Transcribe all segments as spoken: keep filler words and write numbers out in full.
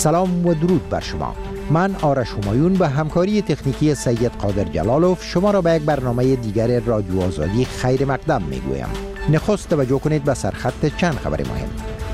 سلام و درود بر شما. من آرش همایون به همکاری تکنیکی سید قادر جلالوف شما را به یک برنامه دیگر رادیو آزادی خیر مقدم میگویم. نخست توجه کنید به سرخط چند خبر مهم.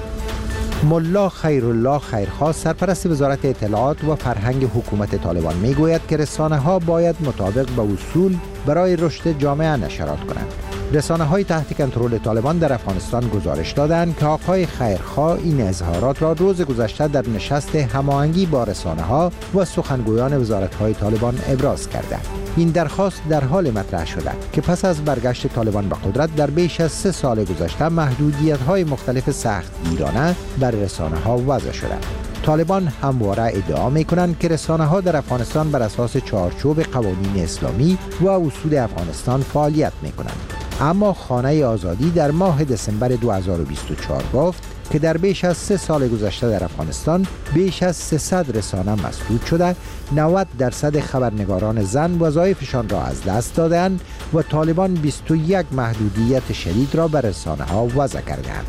ملا خیرالله خیرخواه سرپرست وزارت اطلاعات و فرهنگ حکومت طالبان میگوید که رسانه ها باید مطابق به اصول برای رشد جامعه نشرات کنند. رسانه های تحت کنترل طالبان در افغانستان گزارش دادند که آقای خیرخواه این اظهارات را روز گذشته در نشست هماهنگی با رسانه ها و سخنگویان وزارت های طالبان ابراز کرده. این درخواست در حال مطرح شده که پس از برگشت طالبان به قدرت در بیش از سه سال گذشته محدودیت های مختلف سختگیرانه بر رسانه ها وضع شده. طالبان همواره ادعا می کنند که رسانه ها در افغانستان بر اساس چارچوب قوانین اسلامی و اصول افغانستان فعالیت می کنند. اما خانه آزادی در ماه دسامبر دو هزار و بیست و چهار گفت که در بیش از سه سال گذشته در افغانستان بیش از سیصد رسانه مسدود شده، نود درصد خبرنگاران زن وظایفشان را از دست دادند و طالبان بیست و یک محدودیت شدید را بر رسانه ها وضع کردند.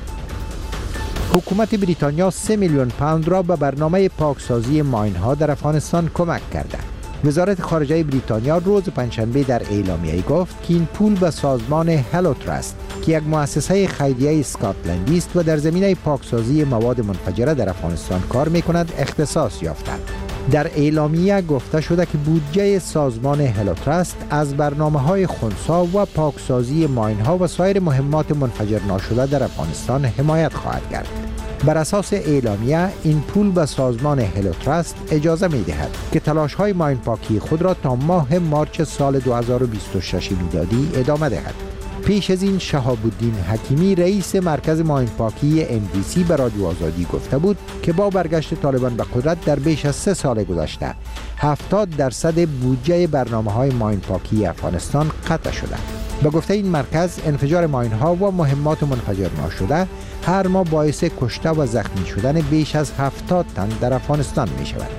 حکومت بریتانیا سه میلیون پوند را به برنامه پاکسازی ماین ها در افغانستان کمک کرده. وزارت خارجه بریتانیا روز پنجشنبه در اعلامیه گفت که این پول به سازمان هلو تراست که یک مؤسسه خیریه اسکاتلندی است و در زمینه پاکسازی مواد منفجره در افغانستان کار می‌کند اختصاص یافته. در اعلامیه گفته شده که بودجه سازمان هلو تراست از برنامه‌های خنثی و پاکسازی ماین‌ها و سایر مهمات منفجر ناشده در افغانستان حمایت خواهد کرد. بر اساس اعلامیه این پول به سازمان هلو تراست اجازه می دهد که تلاش های ماین پاکی خود را تا ماه مارچ سال دو هزار و بیست و شش میلادی ادامه دهد. پیش از این شهاب الدین حکیمی رئیس مرکز ماین پاکی ام دی سی به رادیو آزادی گفته بود که با برگشت طالبان به قدرت در بیش از سه سال گذشته هفتاد درصد بودجه برنامه‌های ماین پاکی افغانستان قطع شده. به گفته این مرکز انفجار ماین ها و مهمات منفجر ناشده هر ماه باعث کشته و زخمی شدن بیش از هفتاد تن در افغانستان می شود.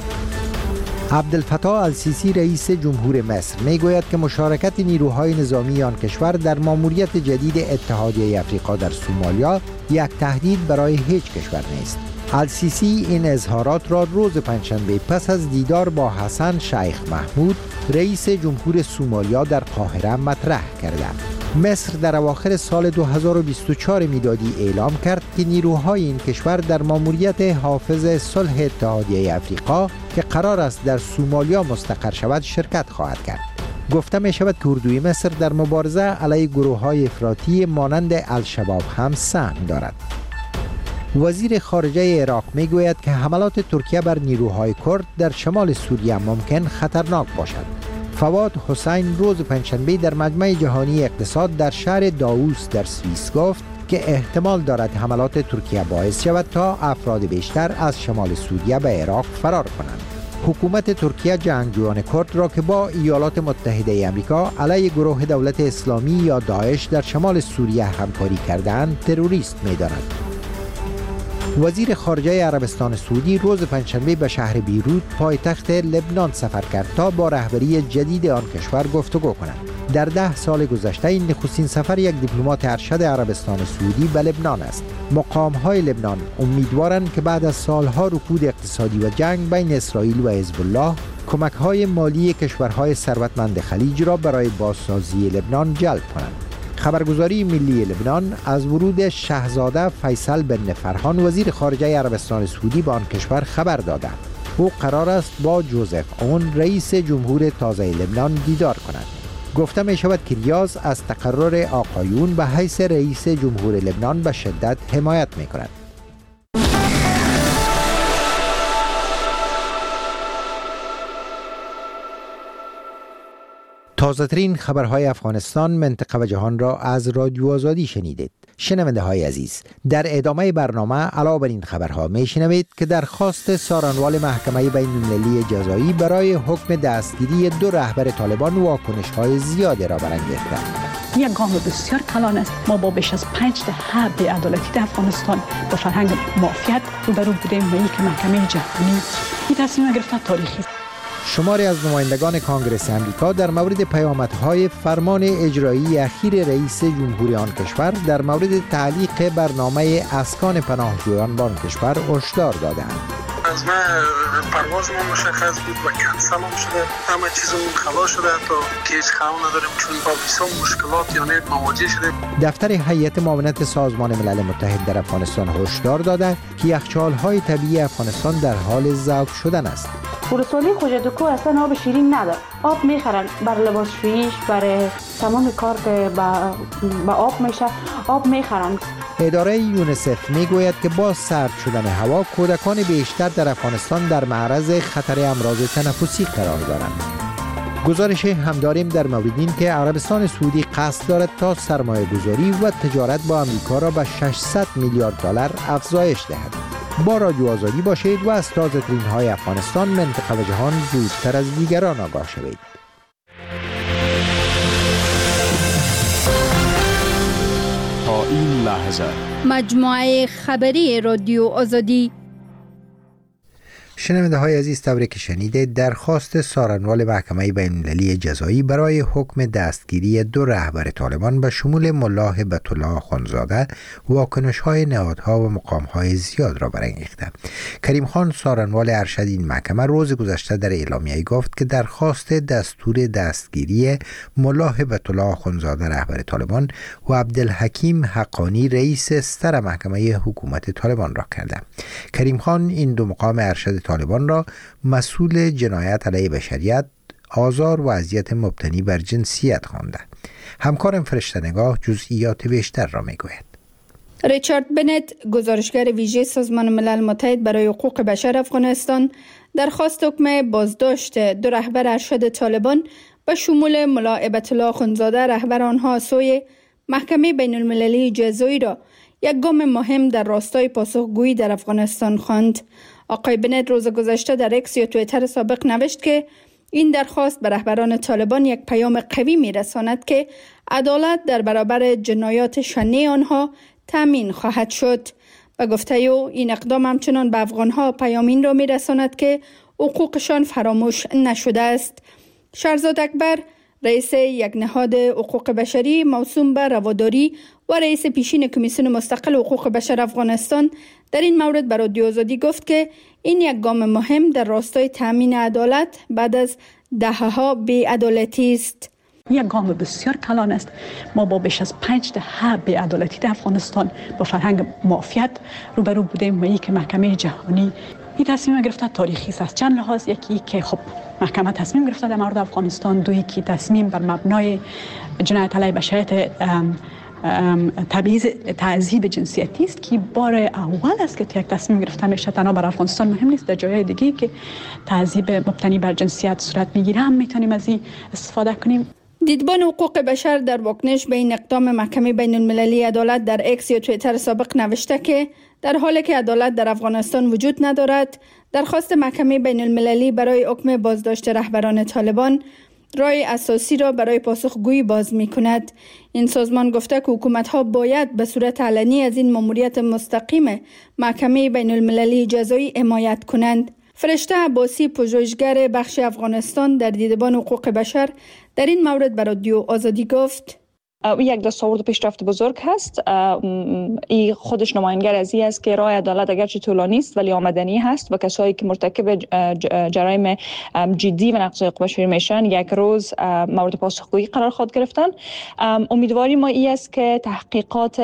عبدالفتاح السیسی رئیس جمهور مصر می گوید که مشارکت نیروهای نظامی آن کشور در ماموریت جدید اتحادیه افریقا در سومالیا یک تهدید برای هیچ کشور نیست. السیسی این اظهارات را روز پنجشنبه پس از دیدار با حسن شیخ محمود رئیس جمهور سومالیا در قاهره مطرح کرده. مصر در اواخر سال دو هزار و بیست و چهار میلادی اعلام کرد که نیروهای این کشور در ماموریت حافظ صلح اتحادیه افریقا که قرار است در سومالیا مستقر شود شرکت خواهد کرد. گفته می شود که اردوی مصر در مبارزه علیه گروه‌های افراطی مانند الشباب هم سهم دارد. وزیر خارجه عراق می گوید که حملات ترکیه بر نیروهای کرد در شمال سوریه ممکن خطرناک باشد. فواد حسین روز پنجشنبه در مجمع جهانی اقتصاد در شهر داووس در سوئیس گفت که احتمال دارد حملات ترکیه باعث شود تا افراد بیشتر از شمال سوریه به عراق فرار کنند. حکومت ترکیه جنگجویان کرد را که با ایالات متحده آمریکا علیه گروه دولت اسلامی یا داعش در شمال سوریه همکاری کردند تروریست می‌داند. وزیر خارجه عربستان سعودی روز پنجشنبه به شهر بیروت پایتخت لبنان سفر کرد تا با رهبری جدید آن کشور گفتگو کند. در ده سال گذشته این نخستین سفر یک دیپلمات ارشد عربستان سعودی به لبنان است. مقام‌های لبنان امیدوارند که بعد از سالها رکود اقتصادی و جنگ بین اسرائیل و حزب الله کمک‌های مالی کشورهای ثروتمند خلیج را برای بازسازی لبنان جلب کنند. خبرگزاری ملی لبنان از ورود شاهزاده فیصل بن فرحان وزیر خارجه عربستان سعودی به آن کشور خبر داده. او قرار است با جوزف اون رئیس جمهور تازه لبنان دیدار کند. گفته می شود که ریاض از تقرر آقایون به حیث رئیس جمهور لبنان به شدت حمایت می کند. تازه‌ترین خبرهای افغانستان، منطقه و جهان را از رادیو آزادی شنیدید. شنونده های عزیز، در ادامه برنامه علاوه بر این خبرها می شنوید که درخواست سارنوال محکمه بین المللی جزایی برای حکم دستگیری دو رهبر طالبان واکنش های زیادی را برانگیخته. یک گام بسیار کلان است. ما با بیش از پنج دهه بی‌عدالتی در افغانستان با فرهنگ مافیات روبرو بودیم و یک محکمه جهانی این تصمیم گرفته تاریخی است. شماری از نمایندگان کانگرس امریکا در مورد پیامدهای فرمان اجرایی اخیر رئیس جمهوری آن کشور در مورد تعلیق برنامه اسکان پناهجویان با آن کشور هشدار دادند. از ما پرواز ما مشخص بود و کنسل هم شده، همه چیزمون خلاص شده تا که هیچ خبر نداریم چون با ویزا مشکلات یعنی مواجه شده. دفتر هیئت معاونت سازمان ملل متحد در افغانستان هشدار داده که یخچال‌های طبیعی افغانستان در حال ضعف شدن است. ولسوالی خوجدکو اصلا آب شیرین نداره. آب میخرن برای لباسشوییش، برای تمام کار که با, با آب میشه آب میخرن. اداره یونیسف میگوید که با سرد شدن هوا کودکان بیشتر در افغانستان در معرض خطر امراض تنفسی قرار دارند. گزارش هم داریم در مورد این که عربستان سعودی قصد دارد تا سرمایه گذاری و تجارت با امریکا را به ششصد میلیارد دلار افزایش دهد. با رادیو آزادی باشید و از تازه ترین های افغانستان، منطقه و جهان زودتر از دیگران آگاه شوید. تا این لحظه مجموعه خبری رادیو آزادی. شنونده های عزیز، تبریک که شنیده درخواست سارنوال محکمه بین المللی جزایی برای حکم دستگیری دو رهبر طالبان به شمول ملا هبت الله آخوندزاده واکنش های نهادها و مقام های زیاد را برانگیخته. کریم خان سارنوال ارشد این محکمه روز گذشته در اعلامیه گفت که درخواست دستور دستگیری ملا هبت الله آخوندزاده رهبر طالبان و عبدالحکیم حقانی رئیس ستر محکمه حکومت طالبان را کرده. کریم خان این دو مقام ارشد طالبان را مسئول جنایت علیه بشریت، آزار و اذیت مبتنی بر جنسیت خوانده. همکارم فرشته‌نگاه جزئیات بیشتر را میگوید. ریچارد بنت، گزارشگر ویژه سازمان ملل متحد برای حقوق بشر افغانستان، درخواست حکم بازداشت دو رهبر ارشد طالبان به شمول ملا هبت الله آخوندزاده رهبر آنها سوی محکمه بین المللی جزایی را یک گام مهم در راستای پاسخگویی در افغانستان خواند. آقای بنت روز گذشته در اکس یا توییتر سابق نوشت که این درخواست به رهبران طالبان یک پیام قوی می‌رساند که عدالت در برابر جنایات شنیع آنها تامین خواهد شد. به گفته او این اقدام همچنان به افغانها پیام این را می‌رساند که حقوقشان فراموش نشده است. شهرزاد اکبر، رئیس یک نهاد حقوق بشری موسوم به رواداری و رئیس پیشین کمیسیون مستقل حقوق بشر افغانستان، در این مورد به رادیو آزادی گفت که این یک گام مهم در راستای تامین عدالت بعد از دهه‌ها بی‌عدالتی است. یک گام بسیار کلان است. ما با بیش از پنج دهه بی‌عدالتی در افغانستان با فرهنگ مافیت روبرو بودیم و ای که محکمه جهانی این تصمیم گرفته تاریخی است از چند لحاظ. یکی که خب محکمه تصمیم گرفته در مورد افغانستان، دویی که تصمیم بر مبنای جنایت علیه بشریت تبعیض تعذیب جنسیتی است که بار اول است که یک تصمیم گرفته میشه. تنها بر افغانستان مهم نیست، در جای دیگه که تعذیب مبتنی بر جنسیت صورت میگیره هم میتونیم از این استفاده کنیم. دیدبان حقوق بشر در واکنش به این اقدام محکمه بین المللی عدالت در اکس یا توییتر سابق نوشته که در حالی که عدالت در افغانستان وجود ندارد، درخواست محکمه بین المللی برای حکم بازداشت رهبران طالبان راه اساسی را برای پاسخگویی باز می کند. این سازمان گفته که حکومت ها باید به صورت علنی از این ماموریت مستقیم محکمه بین المللی جزایی حمایت کنند. فرشته عباسی، پژوهشگر بخش افغانستان در دیدبان حقوق بشر، در این مورد به رادیو آزادی گفت: یک دستاورد پیشرفت بزرگ هست. این خودش نمایانگر از این است که راه عدالت اگرچه طولانی است ولی آمدنی هست و کسایی که مرتکب جرایم جدی و نقض حقوق بشری میشن یک روز مورد پاسخگویی قرار خواهد گرفتن. امیدواری ما این است که تحقیقات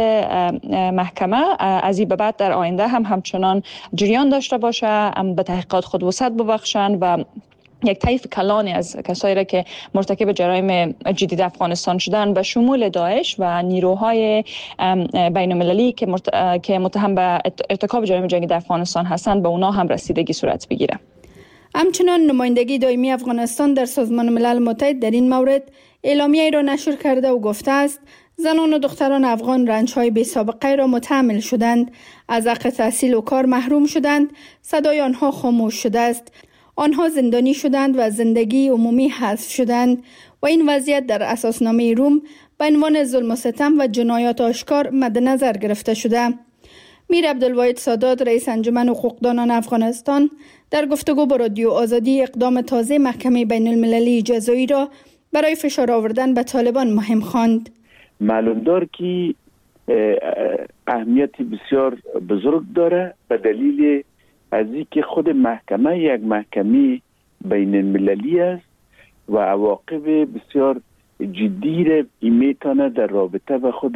محکمه از این به بعد در آینده هم همچنان جریان داشته باشه، به تحقیقات خود وسعت ببخشن و یک طیف کلانی از کسایی را که مرتکب جرایم جدی در افغانستان شدن به شمول داعش و نیروهای بین المللی که مرت... که متهم به ارتکاب جرایم جنگی در افغانستان هستند به اونا هم رسیدگی صورت بگیره. همچنان نمایندگی دائمی افغانستان در سازمان ملل متحد در این مورد اعلامیه‌ای را نشر کرده و گفته است زنان و دختران افغان رنج‌های بی‌سابقه را متحمل شدند، از حق تحصیل و کار محروم شدند، صدای آنها خاموش شده است. آنها زندانی شدند و زندگی عمومی حذف شدند و این وضعیت در اساسنامه روم به عنوان ظلم و ستم و جنایات آشکار مد نظر گرفته شده. میر عبدالواحد سادات، رئیس انجمن حقوقدانان افغانستان، در گفتگو با رادیو آزادی اقدام تازه محکمه بین المللی جزایی را برای فشار آوردن به طالبان مهم خواند. معلوم دار که اهمیت بسیار بزرگ داره به دلیل از اینکه خود محکمه یک محکمه بین المللی است و عواقب بسیار جدی را میتونه در رابطه با خود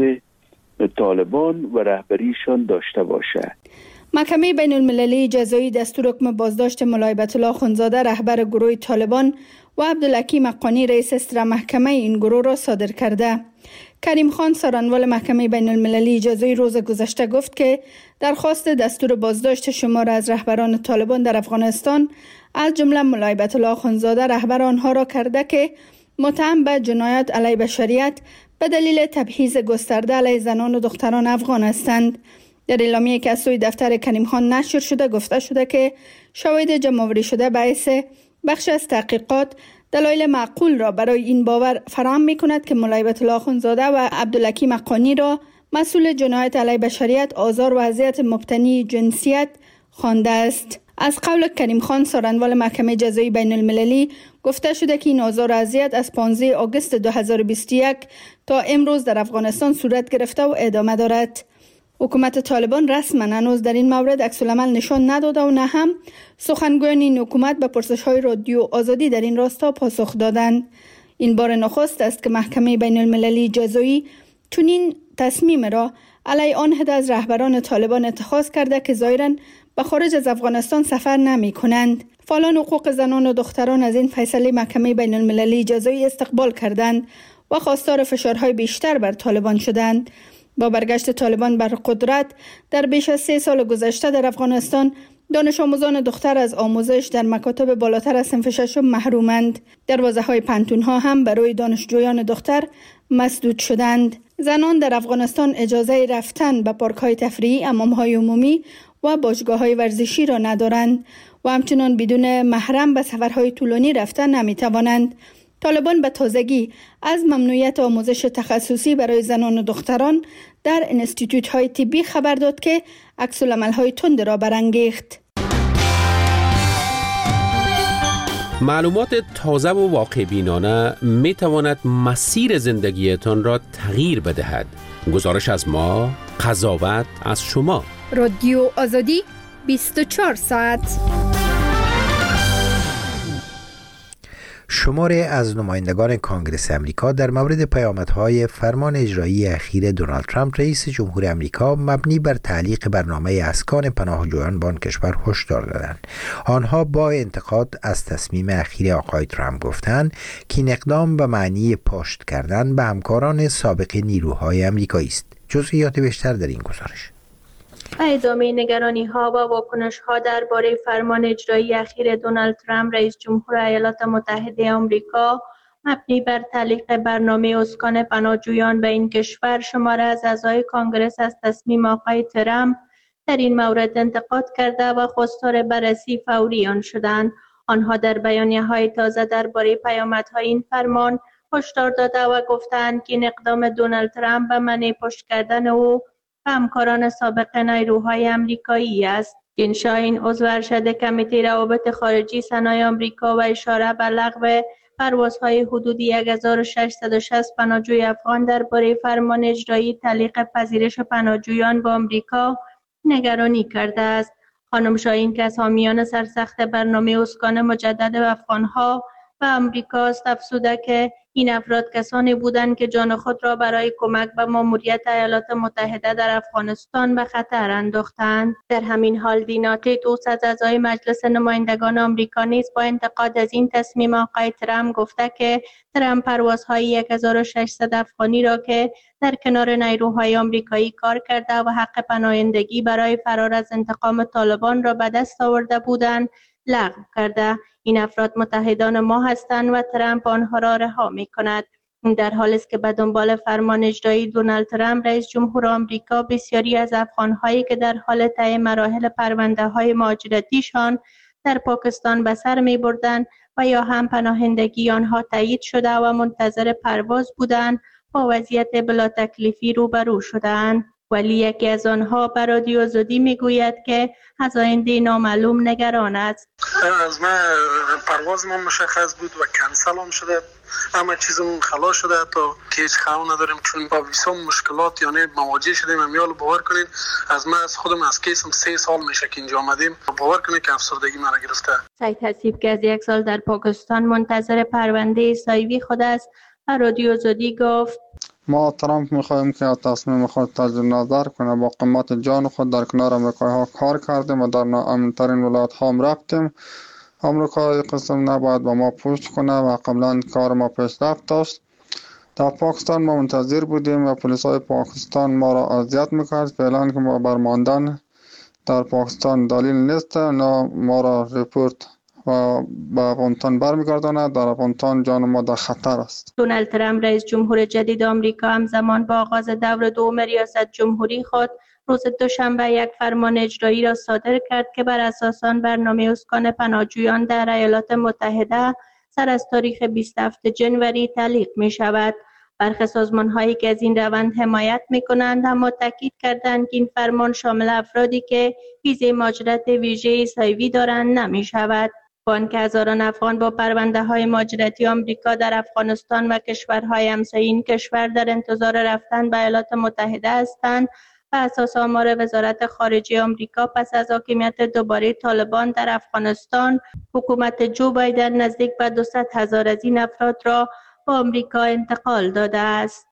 طالبان و رهبریشان داشته باشد. محکمه بین المللی جزایی دستور حکم بازداشت ملا هیبت الله اخوندزاده رهبر گروه طالبان و عبدالحکیم حقانی رئیس استر محکمه این گروه را صادر کرده. کریم خان سارنوال محکمه بین المللی جزایی روز گذشته گفت که درخواست دستور بازداشت شمار از رهبران طالبان در افغانستان از جمله ملا هیبت الله اخوندزاده رهبر آنها را کرده که متهم به جنایت علیه بشریت به دلیل تبعیض گسترده علیه زنان و دختران افغان هستند. در اعلامیه که از سوی دفتر کریم خان نشر شده گفته شده که شواهد جمع‌آوری شده باعث بخش از تحقیقات دلایل معقول را برای این باور فراهم می‌کند که ملا هیبت الله اخوندزاده و عبدالحکیم حقانی را مسئول جنایت علیه بشریت، آزار و اذیت مبتنی جنسیت خوانده است. از قول کریم خان سارنوال محکمه جزایی بین المللی گفته شده که این آزار و اذیت از پانزده آگوست دو هزار و بیست و یک تا امروز در افغانستان صورت گرفته و ادامه دارد. حکومت طالبان رسما هنوز در این مورد عکس‌العمل نشان نداده و نه هم سخنگویان این حکومت به پرسش‌های رادیو آزادی در این راستا پاسخ دادند. این بار نخست است که محکمه بین المللی جزایی چنین تصمیم را علیه آن عده از رهبران طالبان اتخاذ کرده که ظاهراً به خارج از افغانستان سفر نمی کنند. فعالان حقوق زنان و دختران از این فیصله محکمه بین المللی جزایی استقبال کردند و خواستار فشارهای بیشتر بر طالبان شدند. با برگشت طالبان بر قدرت در بیش از سه سال گذشته در افغانستان دانش آموزان دختر از آموزش در مکاتب بالاتر از صنف ششم محرومند. دروازه‌های پانتون‌ها هم برای دانشجویان دختر مسدود شدند. زنان در افغانستان اجازه رفتن به پارک‌های تفریحی، حمام‌های عمومی و باشگاه‌های ورزشی را ندارند و همچنان بدون محرم به سفرهای طولانی رفتن نمی‌توانند. طالبان به تازگی از ممنوعیت آموزش تخصصی برای زنان و دختران در انستیتوت‌های طبی خبر داد که عکس‌العمل‌های تند را برانگیخت. معلومات تازه و واقع بینانه می تواند مسیر زندگیتان را تغییر بدهد. گزارش از ما، قضاوت از شما. رادیو آزادی بیست و چهار ساعت. شماری از نمایندگان کانگرس امریکا در مورد پیامدهای فرمان اجرایی اخیر دونالد ترامپ رئیس جمهور امریکا مبنی بر تعلیق برنامه اسکان پناهجویان به آن کشور هشدار دادند. آنها با انتقاد از تصمیم اخیر آقای ترامپ گفتند که این اقدام به معنی پاشت کردن به همکاران سابق نیروهای امریکایی است. جزئیات بیشتر در این گزارش. ادامه نگرانی ها و واکنش ها درباره فرمان اجرایی اخیر دونالد ترامپ رئیس جمهور ایالات متحده آمریکا مبنی بر تعلیق برنامه اسکان پناهجویان به این کشور شماره از اعضای کانگرس از تصمیم آقای ترامپ در این مورد انتقاد کرده و خواستار بررسی فوری آن شدند. آنها در بیانیه های تازه درباره پیامدهای این فرمان هشدار داده و گفتند که این اقدام دونالد ترامپ به معنی پشت کردن او و همکاران سابق نیروهای امریکایی است. جین شاین عضو ارشد کمیته روابط خارجی سنای آمریکا و اشاره به لغو پروازهای حدود هزار و ششصد و شصت پناهجوی افغان درباره فرمان اجرایی تعلیق پذیرش پناهجویان به آمریکا نگرانی کرده است. خانم شاین که از حامیان سرسخت برنامه اسکان مجدد افغانها و آمریکا است افزوده که این افراد کسانی بودند که جان خود را برای کمک به ماموریت ایالات متحده در افغانستان به خطر انداختند. در همین حال دیناتی دوست از اعضای مجلس نمایندگان آمریکا نیز با انتقاد از این تصمیم آقای ترامپ گفته که ترامپ پروازهای هزار و ششصد افغانی را که در کنار نیروهای آمریکایی کار کرده و حق پناهندگی برای فرار از انتقام طالبان را به دست آورده بودند لغو کرده. این افراد متحدان ما هستند و ترامپ آنها را رها می کند. این در حالی است که به دنبال فرمان اجرایی دونالد ترامپ رئیس جمهور آمریکا بسیاری از افغان‌هایی که در حال طی مراحل پرونده‌های مهاجرتیشان در پاکستان به سر می‌بردند و یا هم پناهندگی آنها تایید شده و منتظر پرواز بودند با وضعیت بلا تکلیفی روبرو شدند. ولی یکی از آنها به رادیو آزادی میگوید که از آینده نامعلوم نگران است. از من پرواز ما مشخص بود و کنسل هم شده. همه چیزمون خلاص شده تا که هیچ خواهان نداریم، چون با ویسا مشکلات یعنی مواجه شدیم. امیال باور کنین از من از خودم از کیسم سه سال میشه که اینجا آمدیم، باور کنین که افسردگی مرا گرفته. سعید حسیب که از یک سال در پاکستان منتظر پرونده سایوی خود است و رادیو آزادی گفت ما ترامپ میخواهیم که تصمیم خود تجدید نظر کنه. با قیمت جان خود در کنار امریکایی ها کار کردیم و در ناامن‌ترین ولایت ها هم رفتیم. امریکایی قسم نباید با ما پشت کنه و قبلا کار ما پیشرفت داشت. در پاکستان ما منتظر بودیم و پلیس های پاکستان ما را اذیت میکرد. فعلا که ما برماندن در پاکستان دلیل نیست، نه ما را رپورت و به افغانستان برمیگرداند. در افغانستان جان ما در خطر است. دونالد ترامپ رئیس جمهور جدید آمریکا همزمان با آغاز دور دوم ریاست جمهوری خود روز دوشنبه یک فرمان اجرایی را صادر کرد که بر اساس آن برنامه اسکان پناهجویان در ایالات متحده سر از تاریخ بیست و هفتم ژانویه تعلیق می شود. برخی سازمان‌هایی که از این روند حمایت می‌کنند اما تاکید کردند که این فرمان شامل افرادی که ویزای مهاجرت ویژه سایوی دارند نمی‌شود. با آنکه هزاران افغان با پرونده‌های مهاجرتی آمریکا در افغانستان و کشورهای همسایه این کشور در انتظار رفتن به ایالات متحده هستند، و اساس آمار وزارت خارجه آمریکا پس از حاکمیت دوباره طالبان در افغانستان، حکومت جو بایدن نزدیک به دویست هزار از این افراد را به آمریکا انتقال داده است.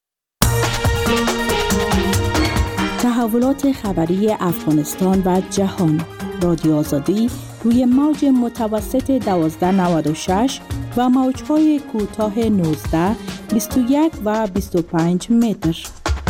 تحولات خبری افغانستان و جهان. رادیو آزادی روی موج متوسط دوازده نود و شش و موج‌های کوتاه نوزده، بیست و یک و بیست و پنج متر.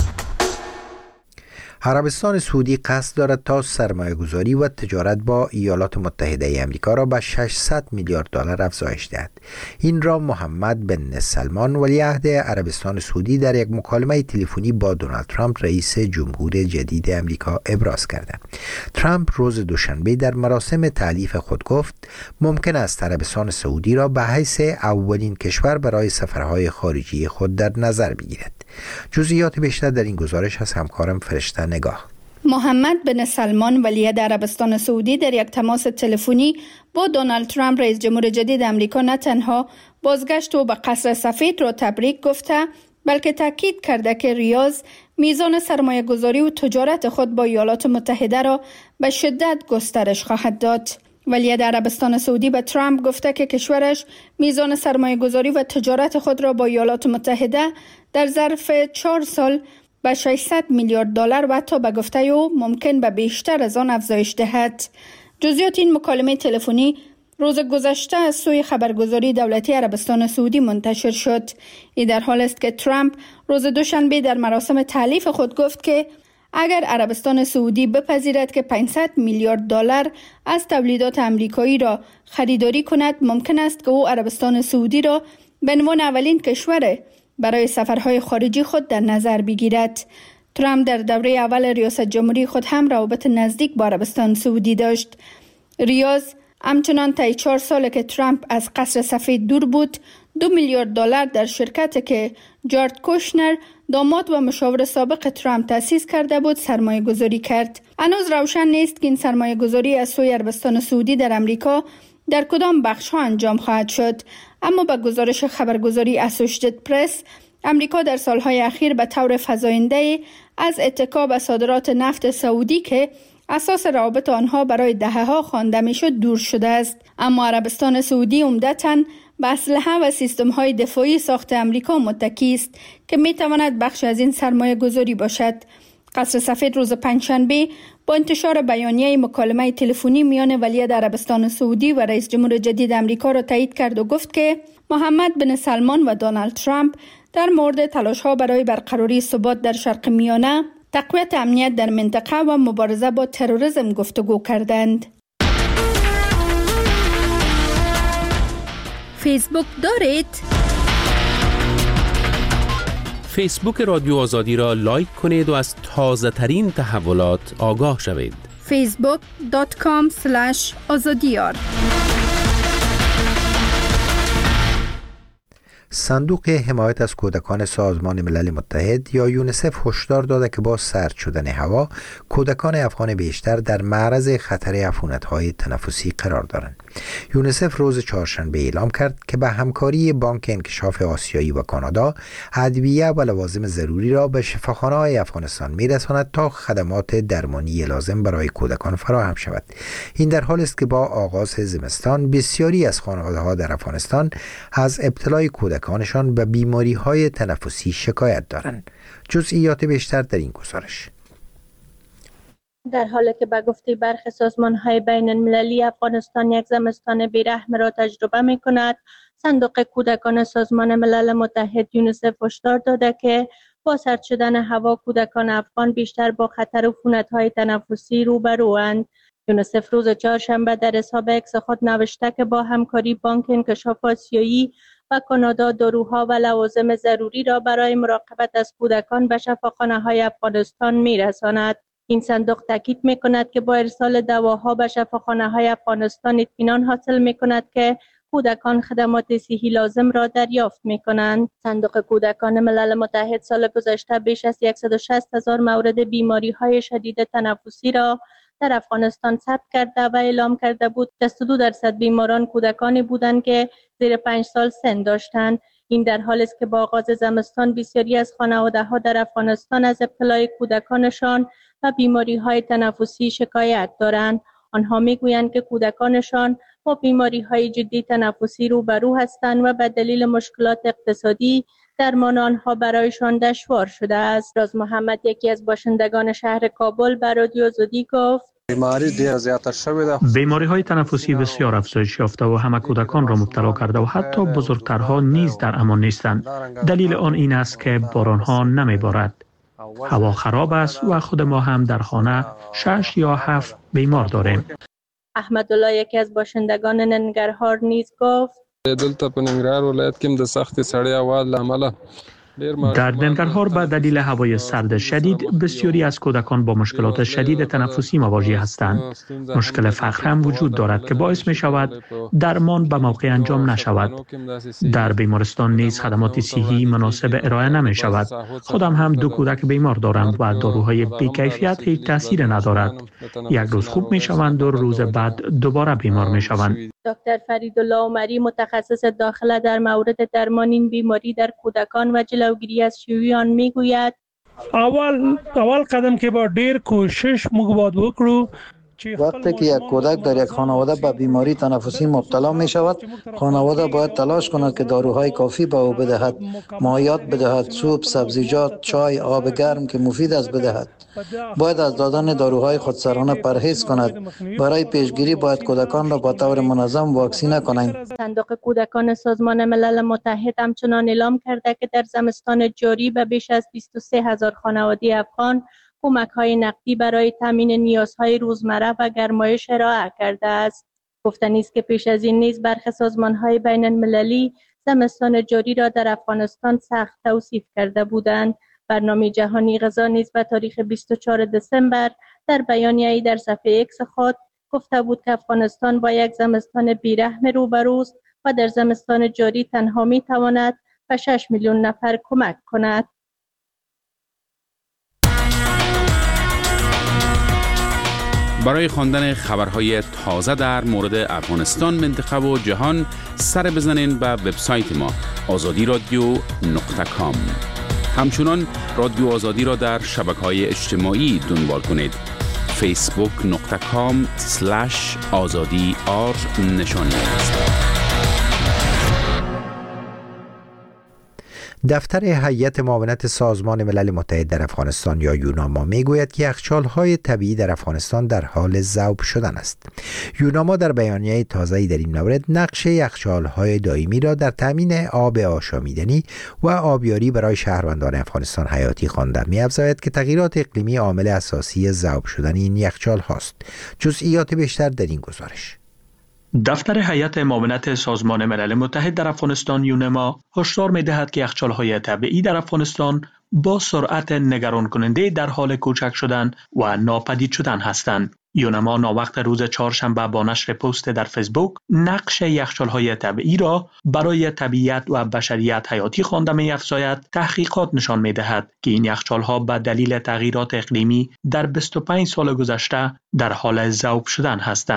عربستان سعودی قصد دارد تا سرمایه گذاری و تجارت با ایالات متحده ای آمریکا را به ششصد میلیارد دلار افزایش دهد. این را محمد بن سلمان ولیعهد عربستان سعودی در یک مکالمه تلفنی با دونالد ترامپ رئیس جمهور جدید آمریکا ابراز کرده. ترامپ روز دوشنبه در مراسم تألیف خود گفت ممکن است عربستان سعودی را به حیث اولین کشور برای سفرهای خارجی خود در نظر بگیرد. جزئیات بیشتر در این گزارش از همکارم فرشته نگاه. محمد بن سلمان ولیعهد عربستان سعودی در یک تماس تلفنی با دونالد ترامپ رئیس جمهور جدید آمریکا نه تنها بازگشت و به قصر سفید را تبریک گفته، بلکه تاکید کرده که ریاض میزان سرمایه گذاری و تجارت خود با ایالات متحده را به شدت گسترش خواهد داد. ولیعهد عربستان سعودی به ترامپ گفته که کشورش میزان سرمایه گذاری و تجارت خود را با ایالات متحده در ظرف چهار سال به ششصد میلیارد دلار و تا به گفته او ممکن به بیشتر از آن افزایش دهد. جزئیات این مکالمه تلفنی روز گذشته از سوی خبرگزاری دولتی عربستان سعودی منتشر شد. این در حال است که ترامپ روز دوشنبه در مراسم تألیف خود گفت که اگر عربستان سعودی بپذیرد که پانصد میلیارد دلار از تولیدات آمریکایی را خریداری کند، ممکن است که او عربستان سعودی را به عنوان اولین کشور برای سفرهای خارجی خود در نظر بگیرد. ترامپ در دوره اول ریاست جمهوری خود هم روابط نزدیک با عربستان سعودی داشت. ریاض همچنان طی چهار سال که ترامپ از قصر سفید دور بود، دو میلیارد دلار در شرکتی که جارد کوشنر داماد و مشاور سابق ترامپ تأسیس کرده بود سرمایه گذاری کرد. هنوز روشن نیست که این سرمایه گذاری از سوی عربستان سعودی در امریکا در کدام بخش ها انجام خواهد شد، اما با گزارش خبرگزاری اسوشییتد پرس، امریکا در سالهای اخیر به طور فزاینده از اتکا به صادرات نفت سعودی که اساس روابط آنها برای دهه‌ها خوانده میشد دور شده است. اما عربستان سعودی عمدتاً به اسلحه و سیستم‌های دفاعی ساخت امریکا متکی است که می‌تواند بخش از این سرمایه گذاری باشد. قصر سفید روز پنجشنبه با انتشار بیانیه مکالمه تلفنی میان ولیعهد عربستان سعودی و رئیس جمهور جدید امریکا را تایید کرد و گفت که محمد بن سلمان و دونالد ترامپ در مورد تلاش‌ها برای برقراری ثبات در شرق میانه، تقویت امنیت در منطقه و مبارزه با تروریسم گفتگو کردند. فیسبوک دارید؟ فیسبوک رادیو آزادی را لایک کنید و از تازه ترین تحولات آگاه شوید. فیسبوک دات کام اسلش آزادیار. صندوق حمایت از کودکان سازمان ملل متحد یا یونیسف هشدار داده که با سرد شدن هوا کودکان افغان بیشتر در معرض خطر عفونت‌های تنفسی قرار دارند. یونیسف روز چهارشنبه اعلام کرد که به همکاری بانک انکشاف آسیایی و کانادا ادویه و لوازم ضروری را به شفاخانه‌های افغانستان می‌رساند تا خدمات درمانی لازم برای کودکان فراهم شود. این در حالی است که با آغاز زمستان بسیاری از خانواده‌ها در افغانستان از ابتلای کودکانشان به بیماری‌های تنفسی شکایت دارند. جزئیات بیشتر در این گزارش. در حالی که به گفته برخی سازمان‌های بین المللی افغانستان یک زمستان بی‌رحم را تجربه می‌کند، صندوق کودکان سازمان ملل متحد یونیسف هشدار داده که با سرد شدن هوا کودکان افغان بیشتر با خطر عفونت‌های تنفسی روبروند. یونیسف روز چهارشنبه در حساب اکس خود نوشته که با همکاری بانک انکشاف آسیایی و کانادا داروها و لوازم ضروری را برای مراقبت از کودکان به شفاخانه‌های افغانستان می‌رساند. این صندوق تاکید می‌کند که با ارسال دواها به شفاخانه‌های افغانستان اطمینان حاصل می‌کند که کودکان خدمات صحی لازم را دریافت می‌کنند. صندوق کودکان ملل متحد سال گذشته بیش از صد و شصت هزار مورد بیماری‌های شدید تنفسی را در افغانستان ثبت کرده و اعلام کرده بود. شصت و دو درصد بیماران کودکانی بودند که زیر پنج سال سن داشتند. این در حالی است که با آغاز زمستان بسیاری از خانواده‌ها در افغانستان از ابتلای کودکانشان و بیماری‌های تنفسی شکایت دارند. آنها می‌گویند که کودکانشان با بیماری‌های جدی تنفسی روبرو هستند و به دلیل مشکلات اقتصادی درمان آنها برایشان دشوار شده است. راز محمد، یکی از باشندگان شهر کابل، به رادیو آزادی گفت: بیماری دیر زیادتر شده. بیماری‌های تنفسی بسیار افزایش یافته و همه کودکان را مبتلا کرده و حتی بزرگترها نیز در امان نیستند. دلیل آن این است که باران‌ها نمی‌بارد. هوا خراب است و خود ما هم در خانه شش یا هفت بیمار داریم. احمدالله، یکی از باشندگان ننگرهار، نیز گفت: دلته په ننګرهار ولایت کې د سختې سړې هوا له امله در ننگرهار به دلیل هوای سرد شدید بسیاری از کودکان با مشکلات شدید تنفسی مواجه هستند. مشکل فقر هم وجود دارد که باعث می شود درمان به موقع انجام نشود. در بیمارستان نیز خدمات صحی مناسب ارائه نمی شود. خودم هم دو کودک بیمار دارم و داروهای بی‌کیفیت هیچ تاثیر ندارد. یک روز خوب می شوند و روز بعد دوباره بیمار می شوند. دکتر فریدالله عمری، متخصص داخله در مورد درمان این بیماری در کودکان و جلوگیری از شیوع آن، میگوید: اول اول قدم که با ډیر کوشش موږ باید وکړو. وقتی که یک کودک در یک خانواده به بیماری تنفسی مبتلا می شود، خانواده باید تلاش کند که داروهای کافی به او بدهد، مایعات بدهد، سوپ، سبزیجات، چای، آب گرم که مفید است بدهد. باید از دادن داروهای خودسرانه پرهیز کند. برای پیشگیری باید کودکان را با طور منظم واکسینه کنند. صندوق کودکان سازمان ملل متحد همچنان اعلام کرده که در زمستان جاری به بیش از بیست و سه هزار خانواده افغان کمک‌های نقدی برای تامین نیازهای روزمره و گرمایش ارائه کرده است. گفتنی است که پیش از این نیز برخی سازمان‌های بین المللی زمستان جاری را در افغانستان سخت توصیف کرده بودند. برنامه جهانی غذا نیز به تاریخ بیست و چهارم دسامبر در بیانیه‌ای در صفحه اکس خود گفته بود که افغانستان با یک زمستان بی‌رحم روبروست و در زمستان جاری تنها می‌تواند به شش میلیون نفر کمک کند. برای خواندن خبرهای تازه در مورد افغانستان، منطقه و جهان سر بزنین به وبسایت ما آزادی رادیو نقطه کام. همچنان رادیو آزادی را در شبکه‌های اجتماعی دنبال کنید. فیسبوک نقطه کام سلش آزادی آر نشانی است. دفتر هیئت معاونت سازمان ملل متحد در افغانستان یا یوناما میگوید که یخچال‌های طبیعی در افغانستان در حال ذوب شدن است. یوناما در بیانیه تازه‌ای در این مورد نقش یخچال‌های دائمی را در تامین آب آشامیدنی و آبیاری برای شهروندان افغانستان حیاتی خوانده. می‌افزاید که تغییرات اقلیمی عامل اساسی ذوب شدن این یخچال‌هاست. جزئیات بیشتر در این گزارش. دفتر هیئت معاونت سازمان ملل متحد در افغانستان یونما هشدار می‌دهد که یخچال‌های طبیعی در افغانستان با سرعت نگران کننده در حال کوچک شدن و ناپدید شدن هستند. یونما ناوقت روز چهارشنبه با نشر پست در فیسبوک نقش یخچال‌های طبیعی را برای طبیعت و بشریت حیاتی خوانده می‌افزاید. تحقیقات نشان می‌دهد که این یخچال‌ها به دلیل تغییرات اقلیمی در بیست و پنج سال گذشته در حال ذوب شدن هستند.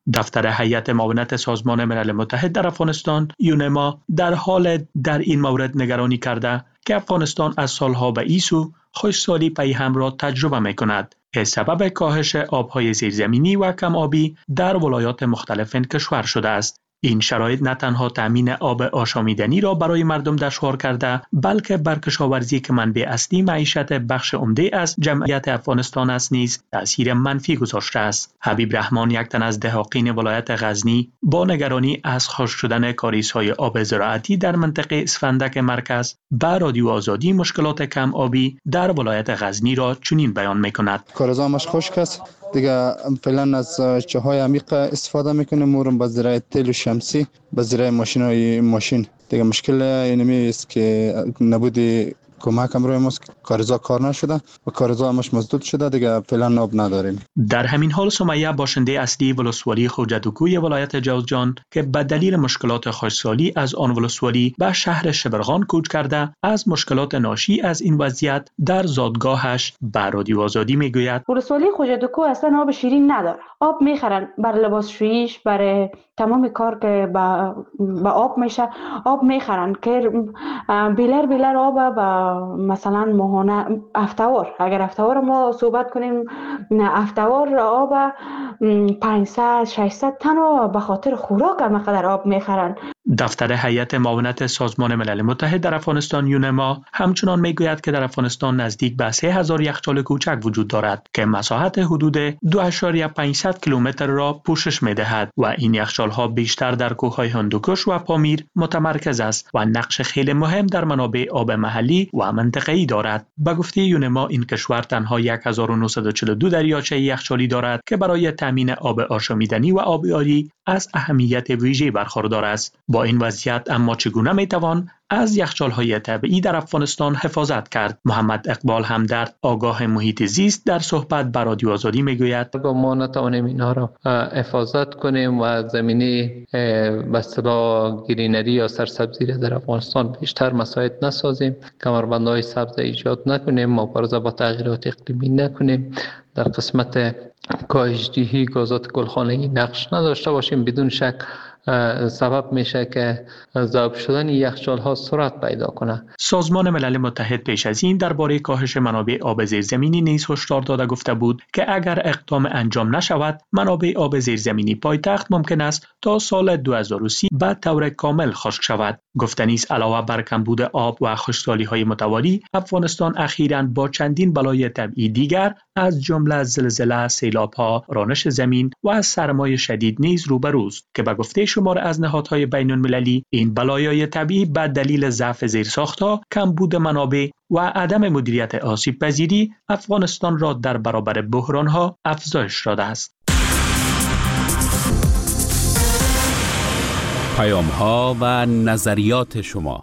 دفتر هیئت معاونت سازمان ملل متحد در افغانستان یونما در حال در این مورد نگرانی کرده که افغانستان از سالها به این سو خشکسالی پیهم را تجربه می کند که سبب کاهش آبهای زیرزمینی و کم آبی در ولایات مختلف کشور شده است. این شرایط نه تنها تامین آب آشامیدنی را برای مردم دشوار کرده، بلکه بر کشاورزی که منبع اصلی معیشت بخش عمده از جمعیت افغانستان است نیز تأثیر منفی گذاشته است. حبیب رحمان، یک تن از دهاقین ولایت غزنی، با نگرانی از خشک شدن کاریزهای آب زراعتی در منطقه اسفندک مرکز به رادیو آزادی مشکلات کم آبی در ولایت غزنی را چنین بیان می‌کند. کارزامش خشک است دیگه، فعلا از چاهای عمیق استفاده میکنیم، مورم به زراعت تیل و شمسی، به زراعت ماشینای ماشین. دیگه مشکل اینمی است که نبودی کمک هم روی ماست، کارزا کار نشده و کارزا همش مسدود شده، دیگه فعلا آب نداریم. در همین حال سمیه، باشنده اصلی ولسوالی خوجدوکوی ولایت جوزجان که به دلیل مشکلات خشکسالی از آن ولسوالی به شهر شبرغان کوچ کرده، از مشکلات ناشی از این وضعیت در زادگاهش به رادیو آزادی میگوید ولسوالی خوجدوکو اصلا آب شیرین نداره. آب میخرن برای لباسشوییش، برای تمام کار که با, با آب میشه آب میخرن که بیلر بیلر آب با مثلا ماهانه افتوار، اگر افتوار ما صحبت کنیم، افتوار آب پانصد ششصد تن به خاطر خوراک مقدار آب میخرن. دفتر هیئت معاونت سازمان ملل متحد در افغانستان یونما همچنان میگوید که در افغانستان نزدیک به سه هزار یخچال کوچک وجود دارد که مساحت حدود دو اعشاریه پانصد کیلومتر را پوشش میدهد و این یخچال ها بیشتر در کوههای هندوکش و پامیر متمرکز است و نقش خیلی مهم در منابع آب محلی و منطقه‌ای دارد. به گفته یونما این کشور تنها هزار و نهصد و چهل و دو دریاچه یخچالی دارد که برای تامین آب آشامیدنی و آبیاری از اهمیت ویژه برخوردار است. با این وضعیت اما چگونه میتوان از یخچال‌های طبیعی در افغانستان حفاظت کرد؟ محمد اقبال همدرد، آگاه محیط زیست، در صحبت با رادیو آزادی میگوید ما نتوانیم اینها را حفاظت کنیم و زمینه به اصطلاح گرینری یا سرسبزی را در افغانستان بیشتر مساعد نسازیم، کمربندهای سبز ایجاد نکنیم، مبارزه با تغییرات اقلیمی نکنیم، در قسمت کاهش‌دهی گازات گلخانه‌ای نقش نداشته باشیم. بدون شک سبب میشه که ذوب شدن یخچال ها سرعت پیدا کنه. سازمان ملل متحد پیش از این درباره کاهش منابع آب زیرزمینی نیز هشدار داده گفته بود که اگر اقدام انجام نشود، منابع آب زیرزمینی پایتخت ممکن است تا سال دو هزار و سی به طور کامل خشک شود. گفتنی است علاوه بر کمبود آب و خشکسالی های متوالی، افغانستان اخیراً با چندین بلای طبیعی دیگر از جمله زلزله، سیلاب‌ها، رانش زمین و سرمای شدید نیز روبروست که به گفته شمار از نهادهای بین المللی این بلایای طبیعی به دلیل ضعف زیرساخت‌ها، کمبود منابع و عدم مدیریت آسیب پذیری افغانستان را در برابر بحران‌ها افزایش داده است. پیام‌ها و نظریات شما.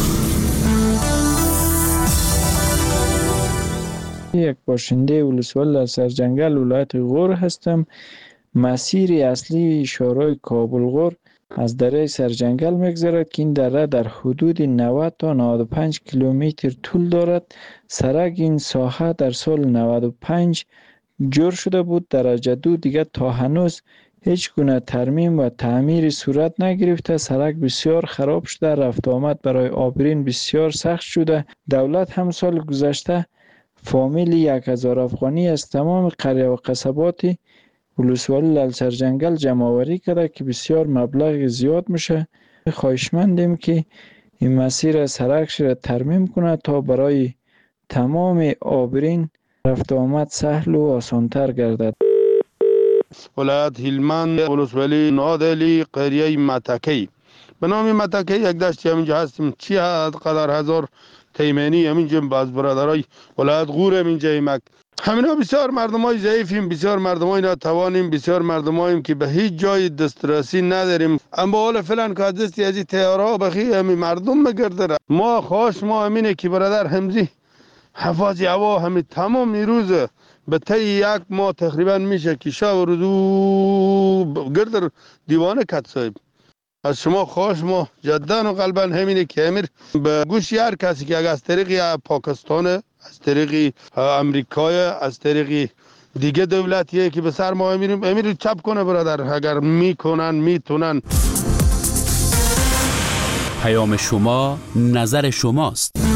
یک باشنده ولسوالی سرجنگل ولایت غور هستم. مسیر اصلی شورای کابل غور از دره سرجنگل میگذرد که این دره در حدود نود تا نود و پنج کیلومتر طول دارد. سرک این ساحه در سال نود و پنج جور شده بود. درجه دو دیگر تا هنوز هیچ گونه ترمیم و تعمیر صورت نگرفته. سرک بسیار خراب شده، رفت آمد برای عابرین بسیار سخت شده. دولت هم سال گذشته فامیل یک هزار افغانی از تمام قریه و قصبات ولسوالی لال سرجنگل جمع آوری کرده که بسیار مبلغ زیاد میشه. خواهشمندیم که این مسیر سرکش را ترمیم کنه تا برای تمام عابرین رفت آمد سهل و آسانتر گردد. ولایت هلمند، ولسوالی نادلی، قریه متکی. به نام متکی یک دشتی همینجا هستیم. چی قدر هزار تیمنی همینجا باز برادرای ولایت غور همینجا ایمک. همینا بسیار مردمای ضعیفیم، بسیار مردمای ناتوانیم، بسیار مردماییم که به هیچ جای دسترسی نداریم. اما حالا فعلا که دستی از تیارها بخی همین مردم مگرده. ما خواهش ما همینه که برادر همزی حفاظی هوا همین تمام روز به طی یک ماه تقریبا میشه که شب و روز گرد دیوانه کت صاحب. از شما خواهش ما جدا و قلبا همینه که امیر به گوش هر کسی که از طریق پاکستان، از طریق امریکای، از طریق دیگه دولتیه که به سر ما میریم امیر چپ کنه برادر، اگر میکنن میتونن. پیام شما نظر شماست.